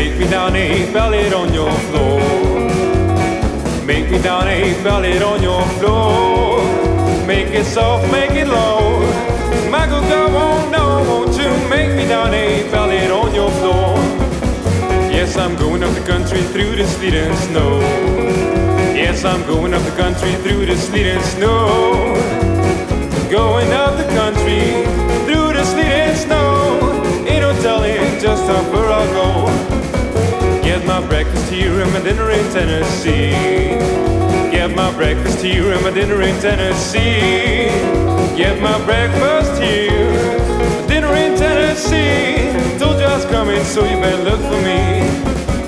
Make me down a ballad on your floor. Make me down a ballad on your floor. Make it soft, make it low. Michael, go on, no, won't you make me down a ballad on your floor? Yes, I'm going up the country through the sleet and snow. Yes, I'm going up the country through the sleet and snow. Going up the country through the sleet and snow. Ain't no telling just how far I'll go. Get my breakfast here and my dinner in Tennessee. Get my breakfast here and my dinner in Tennessee. Get my breakfast here, my dinner in Tennessee. Told you I was coming, so you better look for me.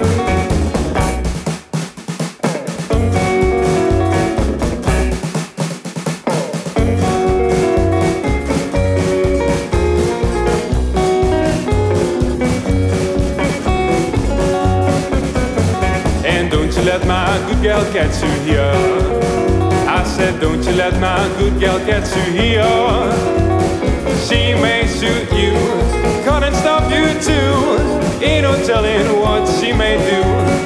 Let my good gal catch you here. I said, don't you let my good gal catch you here. She may shoot you, cut and stop you too. Ain't no telling what she may do.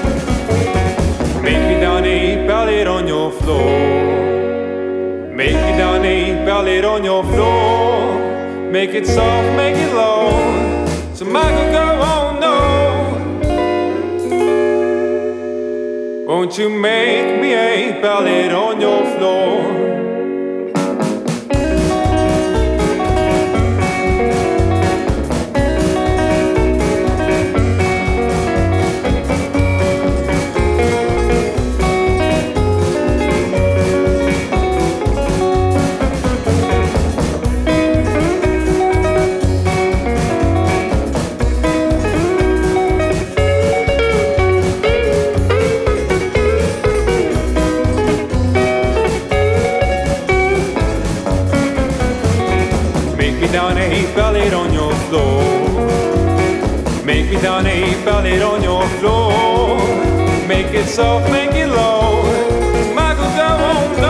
Make me down a ballad on your floor. Make me down a ballad on your floor. Make it soft, make it low. So Michael, go on, no. Won't you make me a ballad on your floor? Down a ballad on your floor. Make me down a ballad on your floor. Make it soft, make it low. Michael, go on,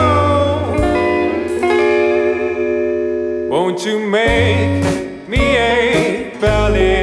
no. Won't you make me a ballad?